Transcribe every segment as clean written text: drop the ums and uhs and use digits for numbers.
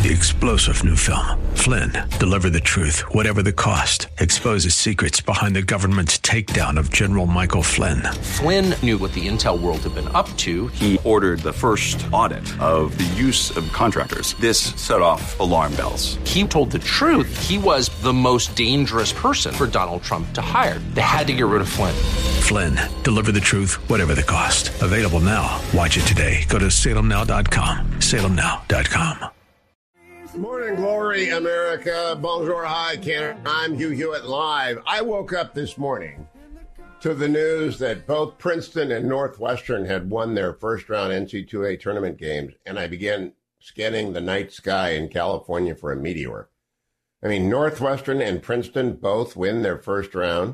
The explosive new film, Flynn, deliver the truth, whatever the cost, exposes secrets behind the government's takedown of General Michael Flynn. Flynn knew what the intel world had been up to. He ordered the first audit of the use of contractors. This set off alarm bells. He told the truth. He was the most dangerous person for Donald Trump to hire. They had to get rid of Flynn. Flynn, deliver the truth, whatever the cost. Available now. Watch it today. Go to salemnow.com. salemnow.com. Morning glory, America. Bonjour, hi, Canada. I'm Hugh Hewitt live. I woke up this morning to the news that both Princeton and Northwestern had won their first-round NCAA tournament games, and I began scanning the night sky in California for a meteor. I mean, Northwestern and Princeton both win their first round.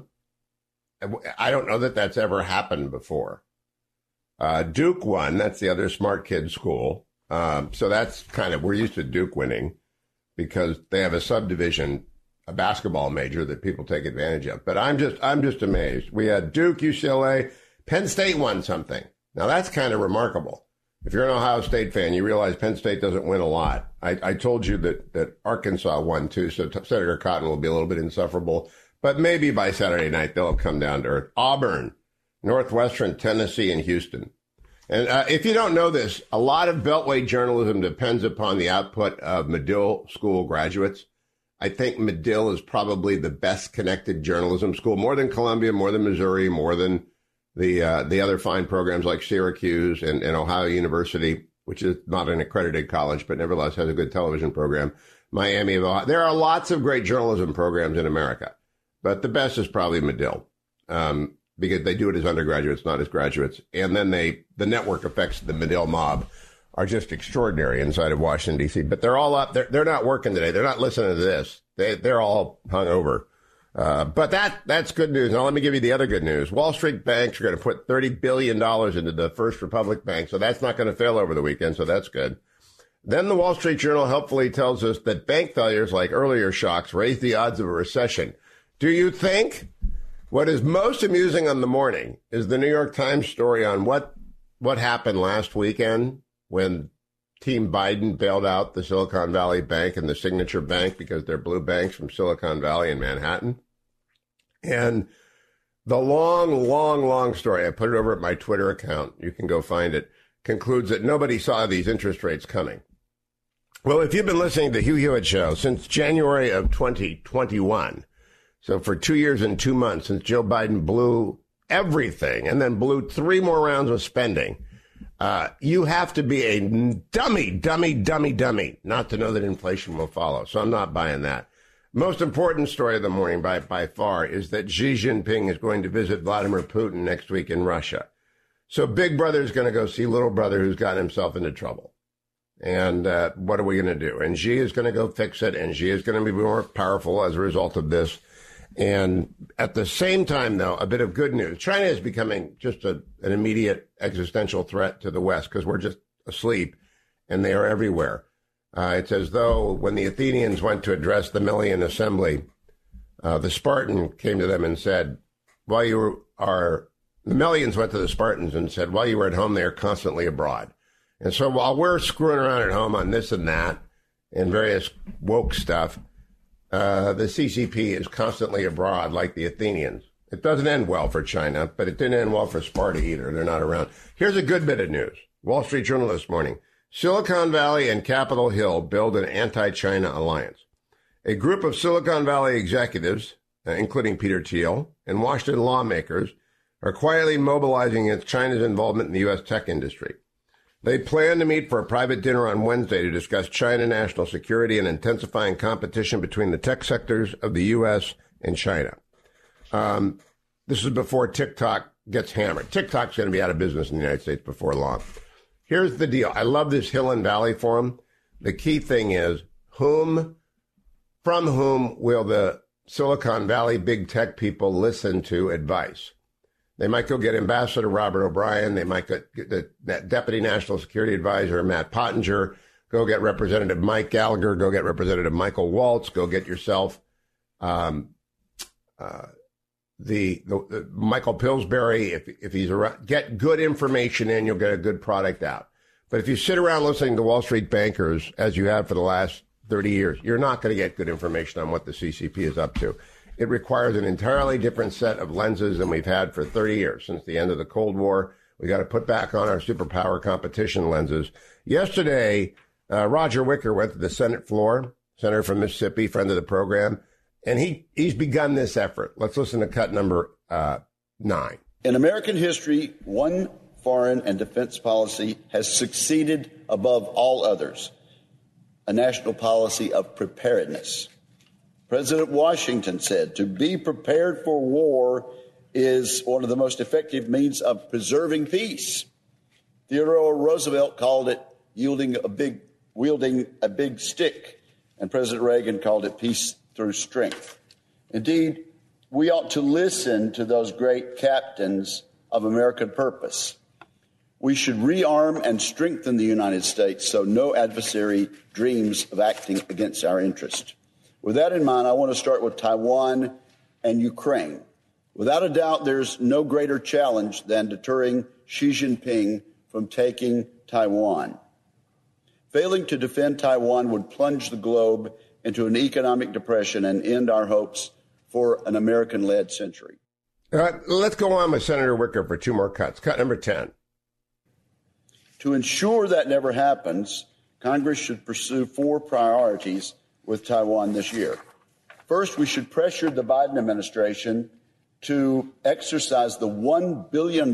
I don't know that that's ever happened before. Duke won. That's the other smart kid school. So that's kind of, we're used to Duke winning because they have a subdivision, a basketball major that people take advantage of. But I'm just amazed. We had Duke, UCLA, Penn State won something. Now that's kind of remarkable. If you're an Ohio State fan, you realize Penn State doesn't win a lot. I told you that Arkansas won too, so Senator Cotton will be a little bit insufferable. But maybe by Saturday night, they'll come down to earth. Auburn, Northwestern, Tennessee, and Houston. And if you don't know this, a lot of Beltway journalism depends upon the output of Medill School graduates. I think Medill is probably the best connected journalism school, more than Columbia, more than Missouri, more than the other fine programs like Syracuse and Ohio University, which is not an accredited college, but nevertheless has a good television program. Miami of Ohio. There are lots of great journalism programs in America, but the best is probably Medill. Because they do it as undergraduates, not as graduates. And then the network effects of the Medill mob are just extraordinary inside of Washington, D.C. But they're all up. They're not working today. They're not listening to this. They're all hung over. But that's good news. Now, let me give you the other good news. Wall Street banks are going to put $30 billion into the First Republic Bank. So that's not going to fail over the weekend. So that's good. Then the Wall Street Journal helpfully tells us that bank failures, like earlier shocks, raise the odds of a recession. Do you think? What is most amusing on the morning is the New York Times story on what happened last weekend when Team Biden bailed out the Silicon Valley Bank and the Signature Bank because they're blue banks from Silicon Valley and Manhattan. And the long story, I put it over at my Twitter account, you can go find it, concludes that nobody saw these interest rates coming. Well, if you've been listening to the Hugh Hewitt Show since January of 2021, so for 2 years and 2 months since Joe Biden blew everything and then blew 3 more rounds of spending, you have to be a dummy not to know that inflation will follow. So I'm not buying that. Most important story of the morning by far is that Xi Jinping is going to visit Vladimir Putin next week in Russia. So Big Brother is going to go see Little Brother who's gotten himself into trouble. And what are we going to do? And Xi is going to go fix it, and Xi is going to be more powerful as a result of this. And at the same time, though, a bit of good news. China is becoming just an immediate existential threat to the West because we're just asleep and they are everywhere. It's as though when the Athenians went to address the Melian assembly, the Spartan came to them and said, the Melians went to the Spartans and said, while you were at home, they are constantly abroad. And so while we're screwing around at home on this and that and various woke stuff, the CCP is constantly abroad like the Athenians. It doesn't end well for China, but it didn't end well for Sparta either. They're not around. Here's a good bit of news. Wall Street Journal this morning. Silicon Valley and Capitol Hill build an anti-China alliance. A group of Silicon Valley executives, including Peter Thiel, and Washington lawmakers are quietly mobilizing against China's involvement in the U.S. tech industry. They plan to meet for a private dinner on Wednesday to discuss China national security and intensifying competition between the tech sectors of the U.S. and China. This is before TikTok gets hammered. TikTok's going to be out of business in the United States before long. Here's the deal. I love this Hill and Valley Forum. The key thing is from whom will the Silicon Valley big tech people listen to advice? They might go get Ambassador Robert O'Brien. They might get the Deputy National Security Advisor, Matt Pottinger. Go get Representative Mike Gallagher. Go get Representative Michael Waltz. Go get yourself the Michael Pillsbury. If he's around, get good information in, you'll get a good product out. But if you sit around listening to Wall Street bankers, as you have for the last 30 years, you're not going to get good information on what the CCP is up to. It requires an entirely different set of lenses than we've had for 30 years, since the end of the Cold War. We got to put back on our superpower competition lenses. Yesterday, Roger Wicker went to the Senate floor, senator from Mississippi, friend of the program, and he's begun this effort. Let's listen to cut number 9. In American history, one foreign and defense policy has succeeded above all others, a national policy of preparedness. President Washington said, "To be prepared for war is one of the most effective means of preserving peace." Theodore Roosevelt called it wielding a big stick, and President Reagan called it peace through strength. Indeed, we ought to listen to those great captains of American purpose. We should rearm and strengthen the United States so no adversary dreams of acting against our interest. With that in mind, I want to start with Taiwan and Ukraine. Without a doubt, there's no greater challenge than deterring Xi Jinping from taking Taiwan. Failing to defend Taiwan would plunge the globe into an economic depression and end our hopes for an American-led century. Let's go on with Senator Wicker for 2 more cuts. Cut number 10. To ensure that never happens, Congress should pursue 4 priorities with Taiwan this year. First, we should pressure the Biden administration to exercise the $1 billion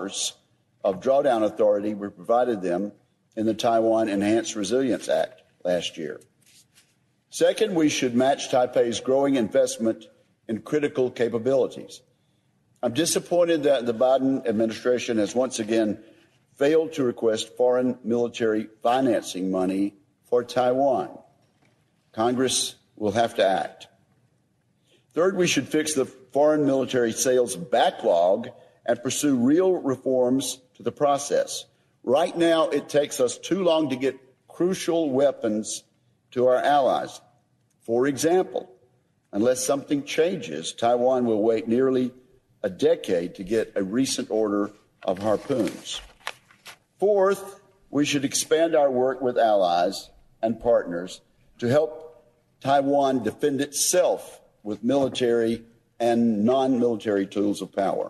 of drawdown authority we provided them in the Taiwan Enhanced Resilience Act last year. Second, we should match Taipei's growing investment in critical capabilities. I'm disappointed that the Biden administration has once again failed to request foreign military financing money for Taiwan. Congress will have to act. Third, we should fix the foreign military sales backlog and pursue real reforms to the process. Right now, it takes us too long to get crucial weapons to our allies. For example, unless something changes, Taiwan will wait nearly a decade to get a recent order of Harpoons. Fourth, we should expand our work with allies and partners to help Taiwan defend itself with military and non-military tools of power.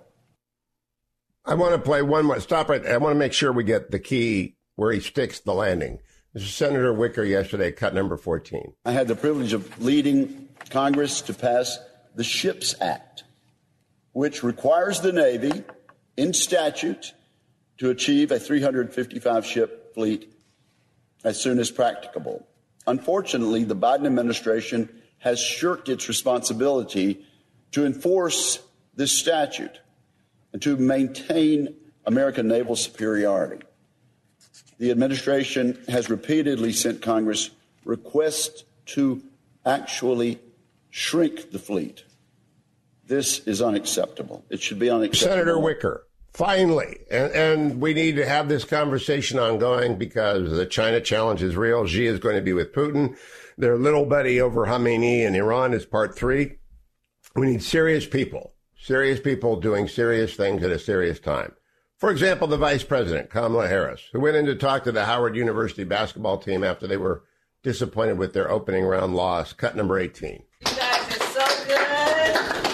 I want to play one more. Stop right there. I want to make sure we get the key where he sticks the landing. This is Senator Wicker yesterday, cut number 14. I had the privilege of leading Congress to pass the SHIPS Act, which requires the Navy, in statute, to achieve a 355-ship fleet as soon as practicable. Unfortunately, the Biden administration has shirked its responsibility to enforce this statute and to maintain American naval superiority. The administration has repeatedly sent Congress requests to actually shrink the fleet. This is unacceptable. It should be unacceptable. Senator Wicker, finally, and we need to have this conversation ongoing because the China challenge is real. Xi is going to be with Putin. Their little buddy over Khamenei in Iran is part 3. We need serious people doing serious things at a serious time. For example, the vice president, Kamala Harris, who went in to talk to the Howard University basketball team after they were disappointed with their opening round loss. Cut number 18. You guys are so good.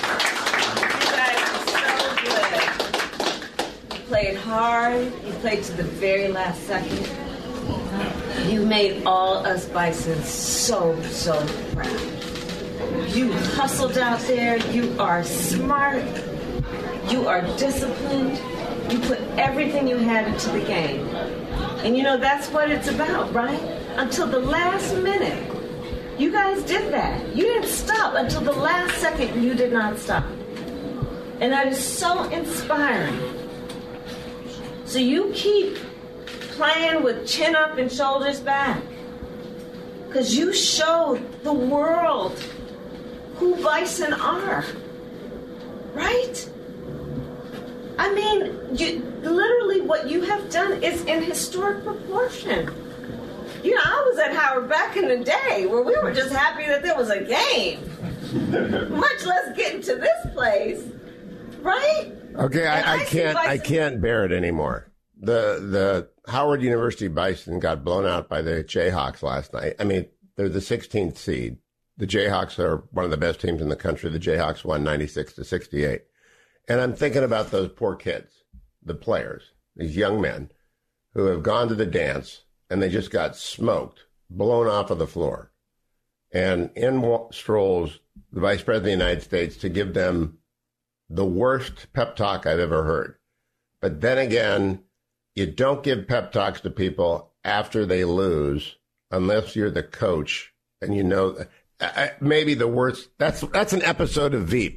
You played hard. You played to the very last second. You made all us Bisons so proud. You hustled out there. You are smart. You are disciplined. You put everything you had into the game. And you know, that's what it's about, right? Until the last minute. You guys did that. You didn't stop until the last second. You did not stop. And that is so inspiring. So you keep playing with chin up and shoulders back. Because you showed the world who Bison are. Right? I mean, literally what you have done is in historic proportion. You know, I was at Howard back in the day where we were just happy that there was a game, much less getting to this place, right? Okay, I can't bear it anymore. The Howard University Bison got blown out by the Jayhawks last night. I mean, they're the 16th seed. The Jayhawks are one of the best teams in the country. The Jayhawks won 96-68. And I'm thinking about those poor kids, the players, these young men who have gone to the dance and they just got smoked, blown off of the floor. And in strolls the Vice President of the United States to give them the worst pep talk I've ever heard. But then again, you don't give pep talks to people after they lose unless you're the coach and you know maybe the worst. That's an episode of Veep.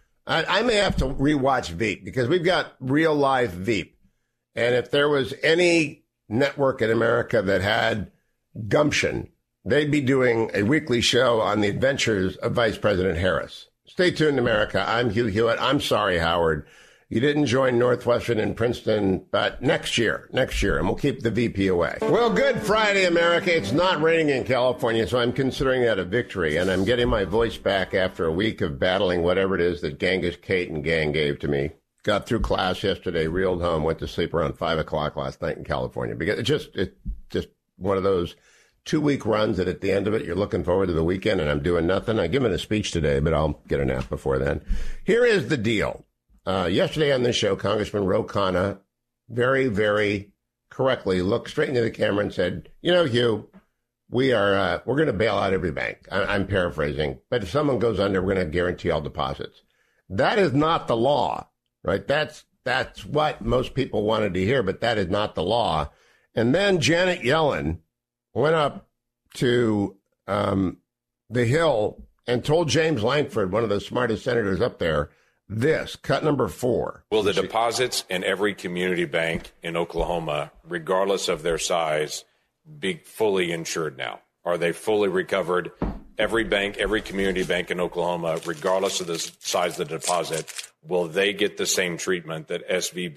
I may have to rewatch Veep because we've got real live Veep. And if there was any network in America that had gumption, they'd be doing a weekly show on the adventures of Vice President Harris. Stay tuned, America. I'm Hugh Hewitt. I'm sorry, Howard. You didn't join Northwestern and Princeton, but next year, and we'll keep the VP away. Well, good Friday, America. It's not raining in California, so I'm considering that a victory, and I'm getting my voice back after a week of battling whatever it is that Genghis Kate and gang gave to me. Got through class yesterday, reeled home, went to sleep around 5 o'clock last night in California. Because it's just one of those 2-week runs that at the end of it, you're looking forward to the weekend, and I'm doing nothing. I'm giving a speech today, but I'll get a nap before then. Here is the deal. Yesterday on this show, Congressman Ro Khanna very, very correctly looked straight into the camera and said, you know, Hugh, we're going to bail out every bank. I'm paraphrasing. But if someone goes under, we're going to guarantee all deposits. That is not the law, right? That's what most people wanted to hear, but that is not the law. And then Janet Yellen went up to the Hill and told James Lankford, one of the smartest senators up there, this, cut number 4. Will the deposits in every community bank in Oklahoma, regardless of their size, be fully insured now? Are they fully recovered? Every bank, every community bank in Oklahoma, regardless of the size of the deposit, will they get the same treatment that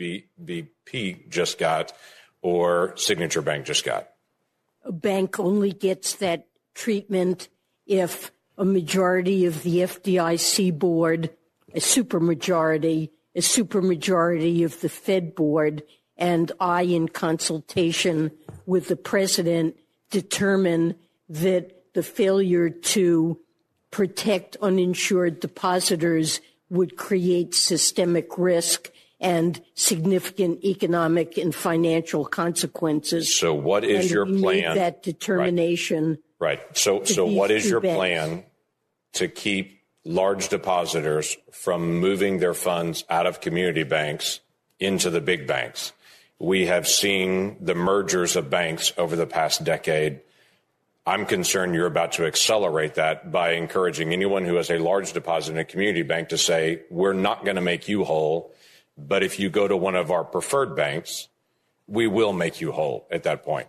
SVB just got or Signature Bank just got? A bank only gets that treatment if a majority of the FDIC board, a supermajority of the Fed board, and I, in consultation with the president, determine that the failure to protect uninsured depositors would create systemic risk and significant economic and financial consequences. So what is your plan? Made that determination. Right. So what is your plan to keep large depositors from moving their funds out of community banks into the big banks? We have seen the mergers of banks over the past decade. I'm concerned you're about to accelerate that by encouraging anyone who has a large deposit in a community bank to say, we're not going to make you whole, but if you go to one of our preferred banks, we will make you whole at that point.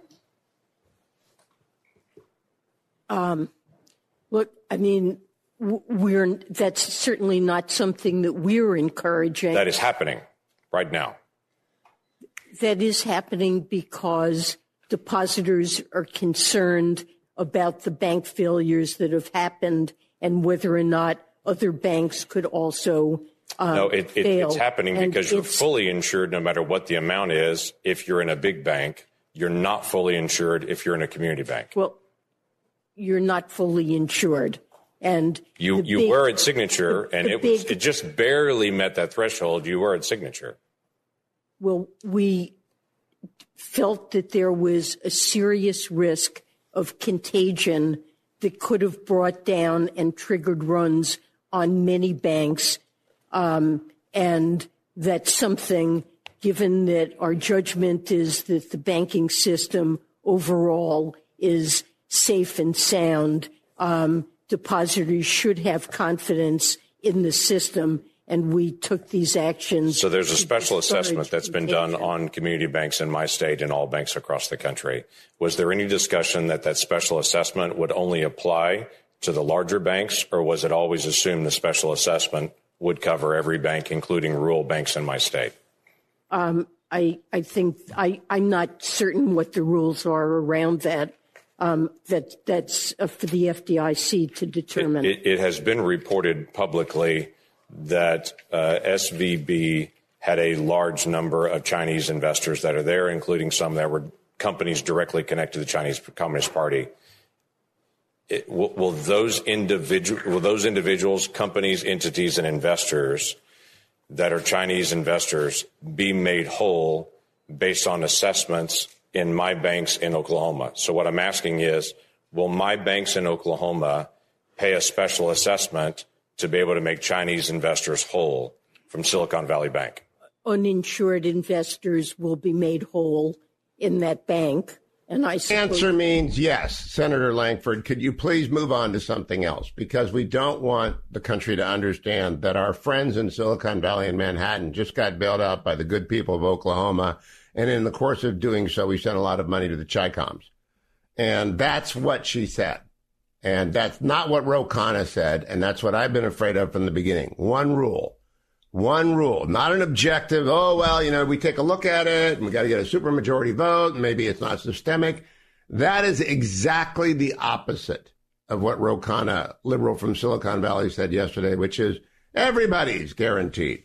Look, I mean, that's certainly not something that we're encouraging. That is happening right now. That is happening because depositors are concerned about the bank failures that have happened and whether or not other banks could also fail. It's happening because you're fully insured no matter what the amount is. If you're in a big bank, you're not fully insured if you're in a community bank. Well, you're not fully insured. And you were at Signature, and it just barely met that threshold. You were at Signature. Well, we felt that there was a serious risk of contagion that could have brought down and triggered runs on many banks, and that's something, given that our judgment is that the banking system overall is safe and sound, depositors should have confidence in the system, and we took these actions. So there's a special assessment that's been done on community banks in my state and all banks across the country. Was there any discussion that special assessment would only apply to the larger banks, or was it always assumed the special assessment would cover every bank, including rural banks in my state? I think I'm not certain what the rules are around that. That's for the FDIC to determine. It has been reported publicly that SVB had a large number of Chinese investors that are there, including some that were companies directly connected to the Chinese Communist Party. Will those individuals, companies, entities, and investors that are Chinese investors be made whole based on assessments in my banks in Oklahoma? So what I'm asking is, will my banks in Oklahoma pay a special assessment to be able to make Chinese investors whole from Silicon Valley Bank? Uninsured investors will be made whole in that bank. And I suppose answer means yes. Senator Lankford, could you please move on to something else? Because we don't want the country to understand that our friends in Silicon Valley and Manhattan just got bailed out by the good people of Oklahoma. And in the course of doing so, we sent a lot of money to the Chi-Coms. And that's what she said. And that's not what Ro Khanna said. And that's what I've been afraid of from the beginning. One rule, not an objective. Oh, well, we take a look at it and we got to get a supermajority vote. And maybe it's not systemic. That is exactly the opposite of what Ro Khanna, liberal from Silicon Valley, said yesterday, which is everybody's guaranteed.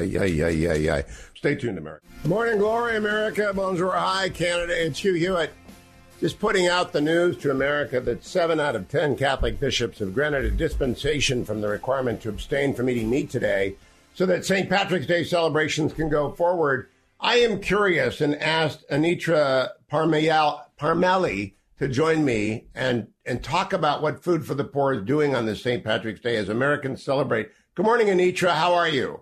Stay tuned, America. Morning glory, America. Bonjour, hi, Canada. It's Hugh Hewitt. Just putting out the news to America that 7 out of 10 Catholic bishops have granted a dispensation from the requirement to abstain from eating meat today so that St. Patrick's Day celebrations can go forward. I am curious and asked Anitra Parmelli to join me and talk about what Food for the Poor is doing on this St. Patrick's Day as Americans celebrate. Good morning, Anitra. How are you?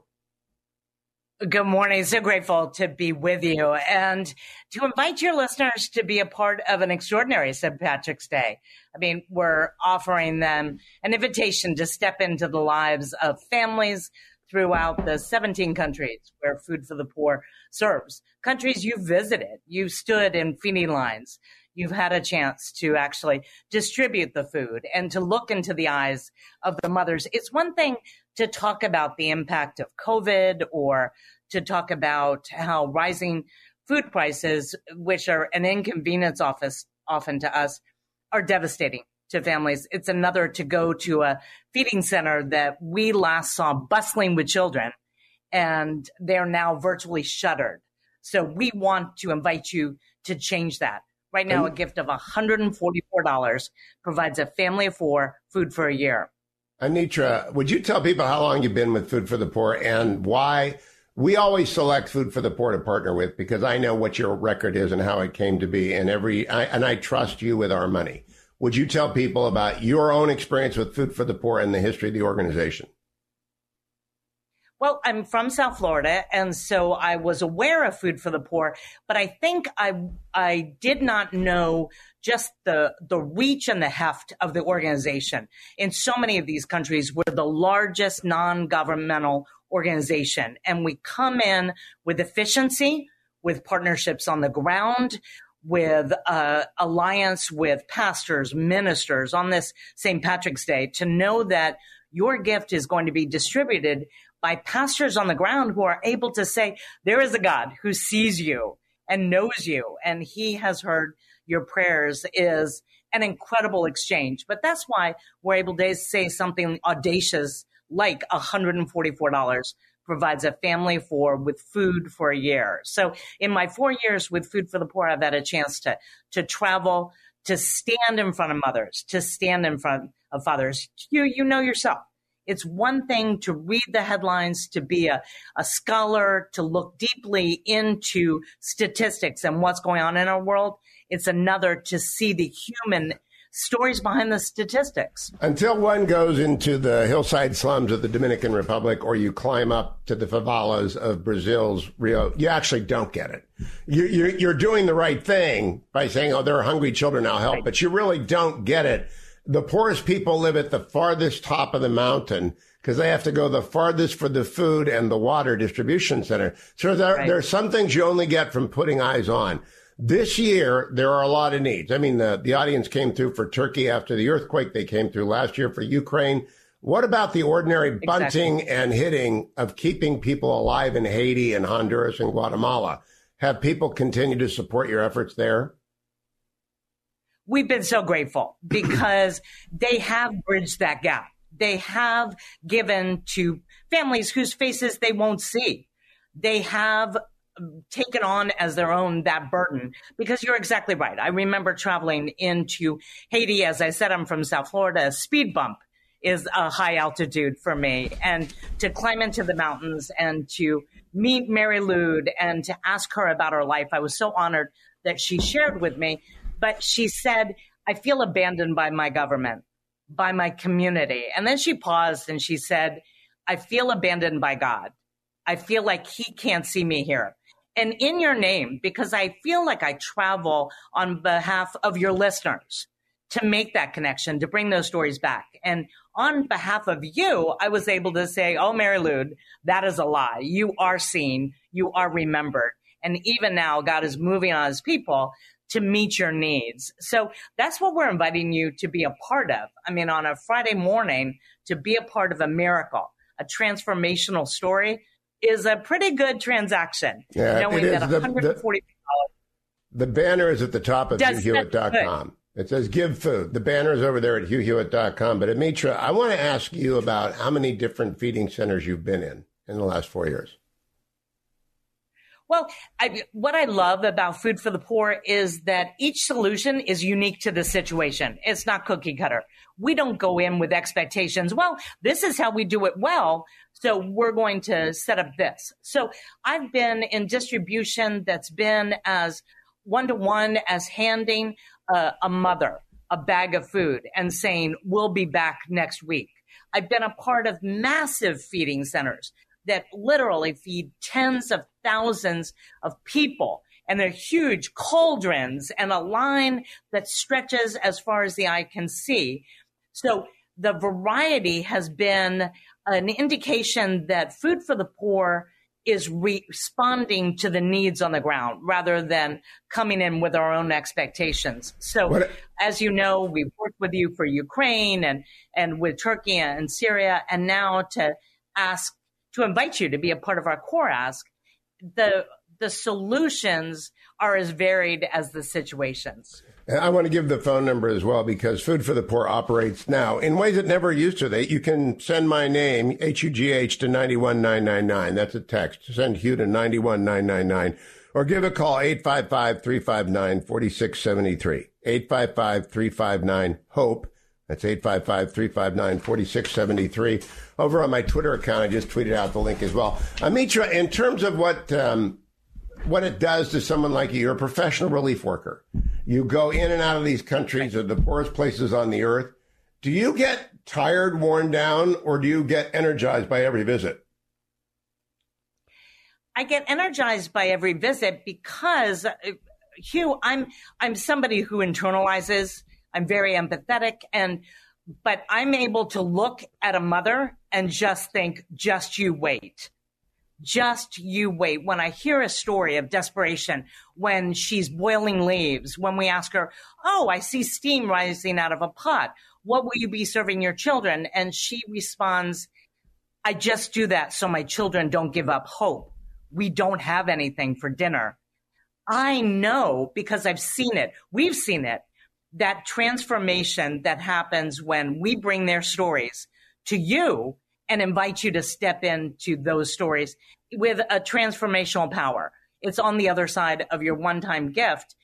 Good morning. So grateful to be with you and to invite your listeners to be a part of an extraordinary St. Patrick's Day. I mean, we're offering them an invitation to step into the lives of families throughout the 17 countries where Food for the Poor serves. Countries you've visited, you've stood in feeding lines, you've had a chance to actually distribute the food and to look into the eyes of the mothers. It's one thing to talk about the impact of COVID or to talk about how rising food prices, which are an inconvenience often to us, are devastating to families. It's another to go to a feeding center that we last saw bustling with children, and they're now virtually shuttered. So we want to invite you to change that. Right now, a gift of $144 provides a family of 4 food for a year. Anitra, would you tell people how long you've been with Food for the Poor and why we always select Food for the Poor to partner with? Because I know what your record is and how it came to be, and I trust you with our money. Would you tell people about your own experience with Food for the Poor and the history of the organization? Well, I'm from South Florida, and so I was aware of Food for the Poor, but I think I did not know just the reach and the heft of the organization. In so many of these countries, we're the largest non-governmental organization, and we come in with efficiency, with partnerships on the ground, with alliance with pastors, ministers on this St. Patrick's Day, to know that your gift is going to be distributed by pastors on the ground who are able to say, there is a God who sees you and knows you, and he has heard your prayers, is an incredible exchange. But that's why we're able to say something audacious like $144 provides a family with food for a year. So in my 4 years with Food for the Poor, I've had a chance to travel, to stand in front of mothers, to stand in front of fathers. You know yourself. It's one thing to read the headlines, to be a scholar, to look deeply into statistics and what's going on in our world. It's another to see the human stories behind the statistics. Until one goes into the hillside slums of the Dominican Republic or you climb up to the favelas of Brazil's Rio, you actually don't get it. You're doing the right thing by saying, oh, there are hungry children, I'll help, but you really don't get it. The poorest people live at the farthest top of the mountain because they have to go the farthest for the food and the water distribution center. So there are some things you only get from putting eyes on. This year, there are a lot of needs. I mean, the audience came through for Turkey after the earthquake. They came through last year for Ukraine. What about the ordinary bunting and hitting of keeping people alive in Haiti and Honduras and Guatemala? Have people continue to support your efforts there? We've been so grateful because they have bridged that gap. They have given to families whose faces they won't see. they have taken on as their own that burden, because you're exactly right. I remember traveling into Haiti. As I said, I'm from South Florida. A speed bump is a high altitude for me. And to climb into the mountains and to meet Mary Lude and to ask her about her life, I was so honored that she shared with me. But she said, I feel abandoned by my government, by my community. And then she paused and she said, I feel abandoned by God. I feel like he can't see me here. And in your name, because I feel like I travel on behalf of your listeners to make that connection, to bring those stories back. And on behalf of you, I was able to say, oh, Mary Lude, that is a lie. You are seen. You are remembered. And even now, God is moving on his people to meet your needs. So that's what we're inviting you to be a part of. I mean, on a Friday morning, to be a part of a miracle, a transformational story, is a pretty good transaction. Yeah, knowing that $140. The banner is at the top of HughHewitt.com. It says give food. The banner is over there at HughHewitt.com. But Amitra, I want to ask you about how many different feeding centers you've been in the last 4 years. Well, what I love about Food for the Poor is that each solution is unique to the situation. It's not cookie cutter. We don't go in with expectations. Well, this is how we do it well, so we're going to set up this. So I've been in distribution that's been as one-to-one as handing a mother a bag of food and saying, we'll be back next week. I've been a part of massive feeding centers that literally feed tens of thousands of people. And they're huge cauldrons and a line that stretches as far as the eye can see. So the variety has been an indication that Food for the Poor is responding to the needs on the ground rather than coming in with our own expectations. So as you know, we've worked with you for Ukraine and with Turkey and Syria, and now to invite you to be a part of our Core Ask. The solutions are as varied as the situations. And I want to give the phone number as well, because Food for the Poor operates now in ways it never used to. You can send my name, HUGH, to 91999. That's a text. Send Hugh to 91999. Or give a call, 855-359-4673. 855-359-HOPE. That's 855-359-4673. Over on my Twitter account, I just tweeted out the link as well. Amitra, in terms of what it does to someone like you, you're a professional relief worker. You go in and out of these countries, of the poorest places on the earth. Do you get tired, worn down, or do you get energized by every visit? I get energized by every visit because, Hugh, I'm somebody who internalizes. I'm very empathetic, but I'm able to look at a mother and just think, just you wait. Just you wait. When I hear a story of desperation, when she's boiling leaves, when we ask her, oh, I see steam rising out of a pot. What will you be serving your children? And she responds, I just do that so my children don't give up hope. We don't have anything for dinner. I know, because I've seen it. We've seen it. That transformation that happens when we bring their stories to you and invite you to step into those stories with a transformational power. It's on the other side of your one-time gift.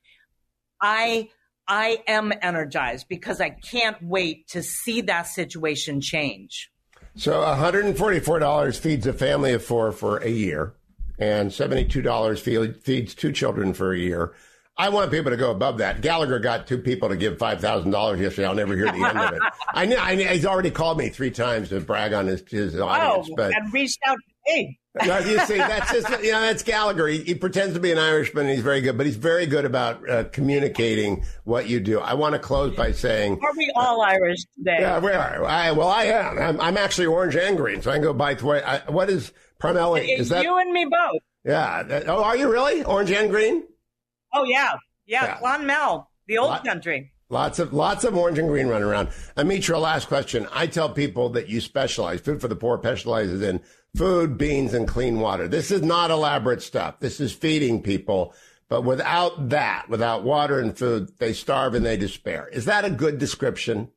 I am energized because I can't wait to see that situation change. So $144 feeds a family of four for a year, and $72 feeds two children for a year. I want people to go above that. Gallagher got two people to give $5,000 yesterday. I'll never hear the end of it. I know he's already called me 3 times to brag on his audience. But and reached out to me. You see, that's just, that's Gallagher. He pretends to be an Irishman, and he's very good, but he's very good about communicating what you do. I want to close by saying, are we all Irish today? Yeah, we are. I am. I'm actually orange and green, so I can go by. What is Parnelli? Is that you and me both? Yeah. Are you really orange and green? Oh, yeah. Clonmel, the old country. Lots of orange and green running around. Amitra, last question. I tell people that you specialize. Food for the Poor specializes in food, beans, and clean water. This is not elaborate stuff. This is feeding people. But without that, without water and food, they starve and they despair. Is that a good description?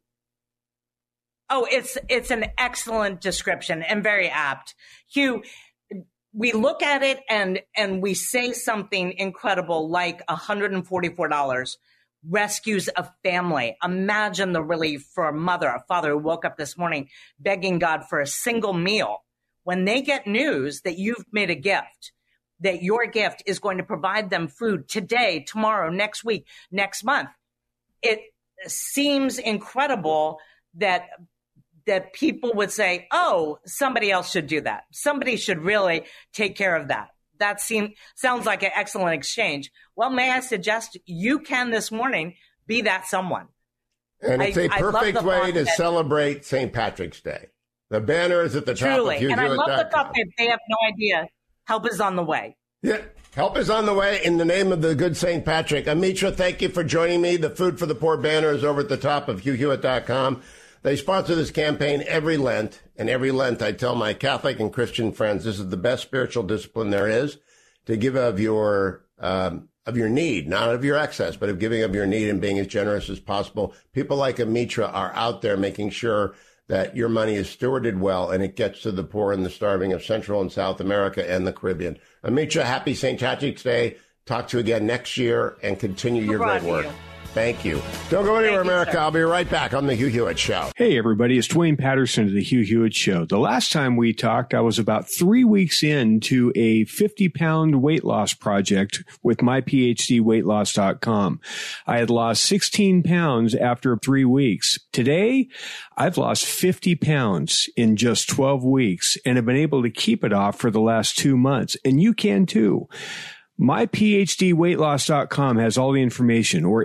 Oh, it's an excellent description and very apt. Hugh, we look at it and we say something incredible like $144 rescues a family. Imagine the relief for a mother, a father who woke up this morning begging God for a single meal. When they get news that you've made a gift, that your gift is going to provide them food today, tomorrow, next week, next month, it seems incredible that people would say, oh, somebody else should do that. Somebody should really take care of that. That sounds like an excellent exchange. Well, may I suggest you can this morning be that someone. And it's a perfect way to celebrate St. Patrick's Day. The banner is at the top of HughHewitt.com. And I love the thought that they have no idea help is on the way. Yeah, help is on the way in the name of the good St. Patrick. Amitra, thank you for joining me. The Food for the Poor banner is over at the top of HughHewitt.com. They sponsor this campaign every Lent, and every Lent I tell my Catholic and Christian friends this is the best spiritual discipline there is, to give of your need, not of your excess, but of giving of your need and being as generous as possible. People like Amitra are out there making sure that your money is stewarded well and it gets to the poor and the starving of Central and South America and the Caribbean. Amitra, happy St. Patrick's Day. Talk to you again next year and continue your great work. Thank you. Don't go anywhere, America. I'll be right back on The Hugh Hewitt Show. Hey, everybody. It's Dwayne Patterson of The Hugh Hewitt Show. The last time we talked, I was about 3 weeks into a 50-pound weight loss project with myphdweightloss.com. I had lost 16 pounds after 3 weeks. Today, I've lost 50 pounds in just 12 weeks and have been able to keep it off for the last 2 months. And you can too. MyPHDweightloss.com has all the information, or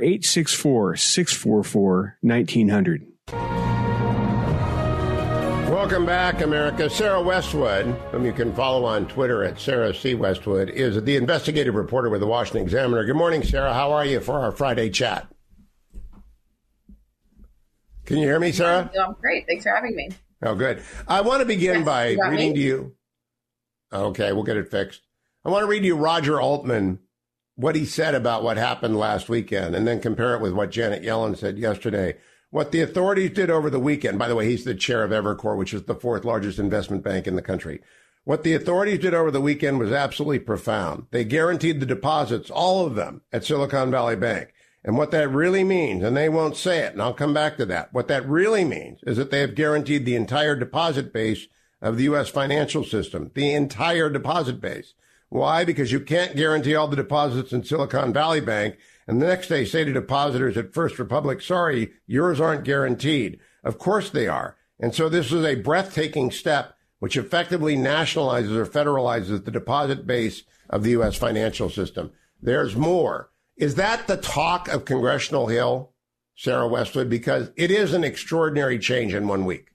864-644-1900. Welcome back, America. Sarah Westwood, whom you can follow on Twitter at Sarah C. Westwood, is the investigative reporter with the Washington Examiner. Good morning, Sarah. How are you for our Friday chat? Can you hear me, Sarah? I'm great. Thanks for having me. Oh, good. I want to begin by reading to you. Okay, we'll get it fixed. I want to read to you Roger Altman, what he said about what happened last weekend, and then compare it with what Janet Yellen said yesterday. What the authorities did over the weekend, by the way, he's the chair of Evercore, which is the fourth largest investment bank in the country. What the authorities did over the weekend was absolutely profound. They guaranteed the deposits, all of them, at Silicon Valley Bank. And what that really means, and they won't say it, and I'll come back to that, what that really means is that they have guaranteed the entire deposit base of the U.S. financial system, the entire deposit base. Why? Because you can't guarantee all the deposits in Silicon Valley Bank, and the next day say to depositors at First Republic, sorry, yours aren't guaranteed. Of course they are. And so this is a breathtaking step which effectively nationalizes or federalizes the deposit base of the U.S. financial system. There's more. Is that the talk of Congressional Hill, Sarah Westwood? Because it is an extraordinary change in 1 week.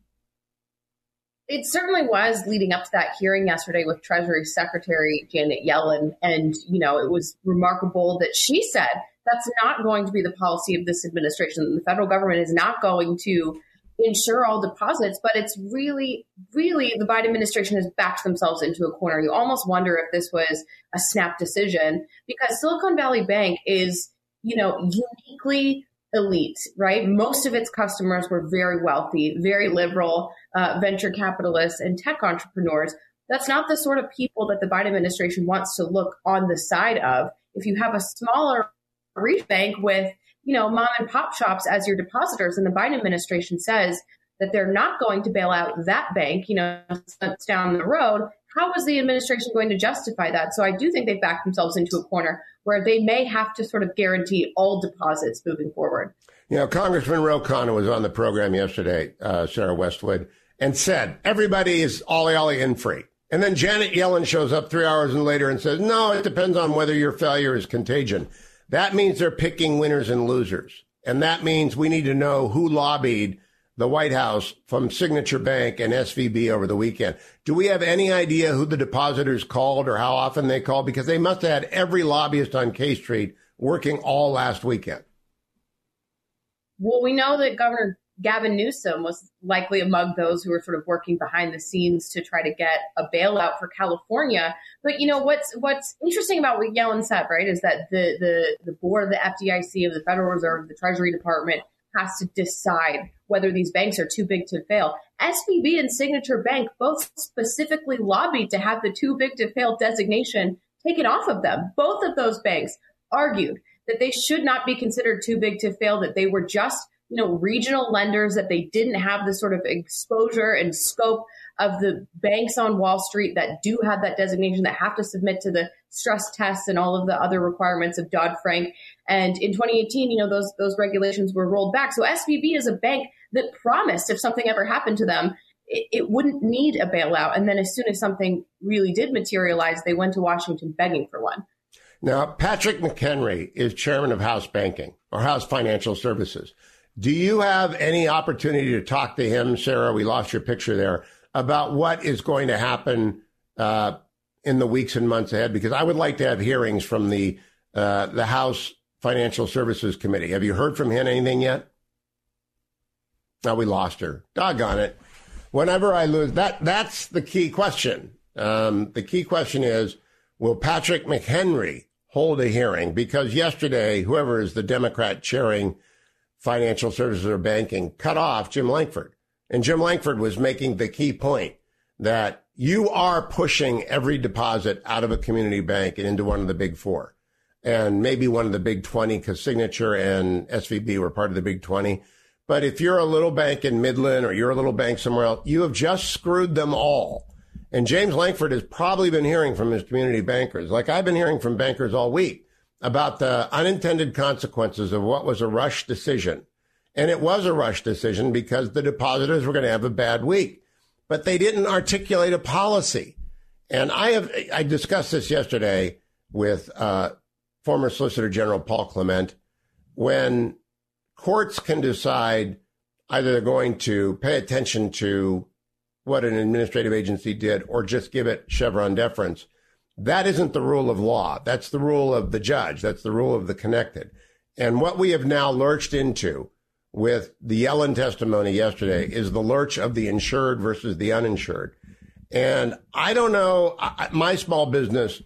It certainly was leading up to that hearing yesterday with Treasury Secretary Janet Yellen. And, it was remarkable that she said that's not going to be the policy of this administration. The federal government is not going to insure all deposits, but it's really, really the Biden administration has backed themselves into a corner. You almost wonder if this was a snap decision because Silicon Valley Bank is, uniquely elite, right? Most of its customers were very wealthy, very liberal, venture capitalists and tech entrepreneurs. That's not the sort of people that the Biden administration wants to look on the side of. If you have a smaller regional bank with, mom and pop shops as your depositors, and the Biden administration says that they're not going to bail out that bank, down the road, how is the administration going to justify that? So I do think they've backed themselves into a corner where they may have to sort of guarantee all deposits moving forward. Congressman Ro Khanna was on the program yesterday, Sarah Westwood, and said, everybody is ollie in free. And then Janet Yellen shows up 3 hours later and says, no, it depends on whether your failure is contagion. That means they're picking winners and losers. And that means we need to know who lobbied the White House from Signature Bank and SVB over the weekend. Do we have any idea who the depositors called or how often they called? Because they must have had every lobbyist on K Street working all last weekend. Well, we know that Governor Gavin Newsom was likely among those who were sort of working behind the scenes to try to get a bailout for California. But, what's interesting about what Yellen said, right, is that the board of the FDIC, of the Federal Reserve, the Treasury Department has to decide whether these banks are too big to fail. SVB and Signature Bank both specifically lobbied to have the too big to fail designation taken off of them. Both of those banks argued that they should not be considered too big to fail, that they were just, regional lenders, that they didn't have the sort of exposure and scope of the banks on Wall Street that do have that designation, that have to submit to the stress tests and all of the other requirements of Dodd-Frank. And in 2018, those regulations were rolled back. So SVB is a bank that promised if something ever happened to them, it wouldn't need a bailout. And then as soon as something really did materialize, they went to Washington begging for one. Now, Patrick McHenry is chairman of House Banking or House Financial Services. Do you have any opportunity to talk to him, Sarah? We lost your picture there, about what is going to happen in the weeks and months ahead, because I would like to have hearings from the House Financial Services Committee. Have you heard from him anything yet? No, we lost her. Doggone it. Whenever I lose, that's the key question. The key question is, will Patrick McHenry hold a hearing? Because yesterday, whoever is the Democrat chairing financial services or banking cut off Jim Lankford. And Jim Lankford was making the key point that you are pushing every deposit out of a community bank and into one of the big four, and maybe one of the big 20, because Signature and SVB were part of the big 20. But if you're a little bank in Midland or you're a little bank somewhere else, you have just screwed them all. And James Lankford has probably been hearing from his community bankers, like I've been hearing from bankers all week, about the unintended consequences of what was a rush decision. And it was a rush decision because the depositors were going to have a bad week, but they didn't articulate a policy. And I discussed this yesterday with former Solicitor General Paul Clement. When courts can decide either they're going to pay attention to what an administrative agency did or just give it Chevron deference, that isn't the rule of law. That's the rule of the judge. That's the rule of the connected. And what we have now lurched into with the Yellen testimony yesterday is the lurch of the insured versus the uninsured. And I don't know, my small business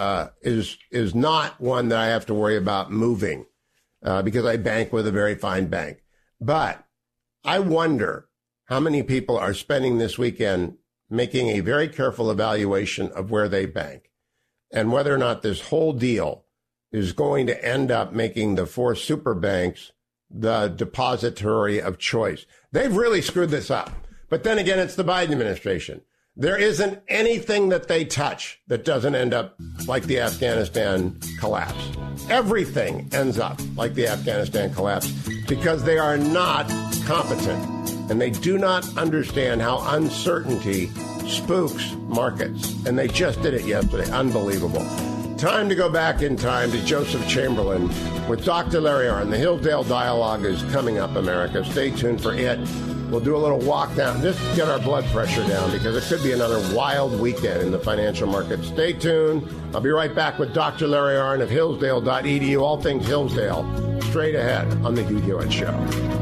is not one that I have to worry about moving because I bank with a very fine bank. But I wonder how many people are spending this weekend making a very careful evaluation of where they bank and whether or not this whole deal is going to end up making the four super banks the depository of choice. They've really screwed this up. But then again, it's the Biden administration. There isn't anything that they touch that doesn't end up like the Afghanistan collapse. Everything ends up like the Afghanistan collapse because they are not competent and they do not understand how uncertainty spooks markets. And they just did it yesterday. Unbelievable. Time to go back in time to Joseph Chamberlain with Dr. Larry Arnn. The Hillsdale Dialogue is coming up, America. Stay tuned for it. We'll do a little walk down, just to get our blood pressure down, because it could be another wild weekend in the financial markets. Stay tuned. I'll be right back with Dr. Larry Arnn of Hillsdale.edu. All things Hillsdale, straight ahead on The Hugh Hewitt Show.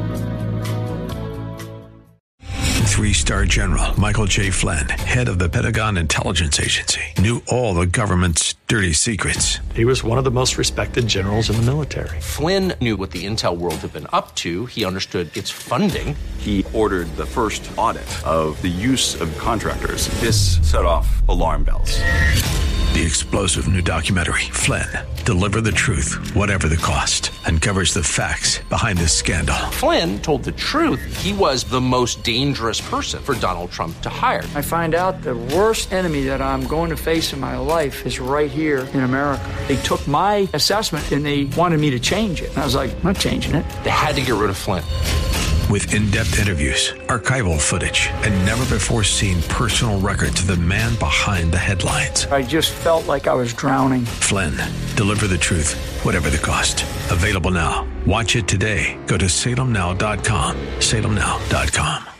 3-star General Michael J. Flynn, head of the Pentagon Intelligence Agency, knew all the government's dirty secrets. He was one of the most respected generals in the military. Flynn knew what the intel world had been up to. He understood its funding. He ordered the first audit of the use of contractors. This set off alarm bells. The explosive new documentary, Flynn, Deliver the Truth, Whatever the Cost, uncovers the facts behind this scandal. Flynn told the truth. He was the most dangerous person for Donald Trump to hire. I find out the worst enemy that I'm going to face in my life is right here in America. They took my assessment and they wanted me to change it. And I was like, I'm not changing it. They had to get rid of Flynn. With in-depth interviews, archival footage, and never-before-seen personal records of the man behind the headlines. I just felt like I was drowning. Flynn, Deliver the Truth, Whatever the Cost. Available now. Watch it today. Go to salemnow.com. salemnow.com.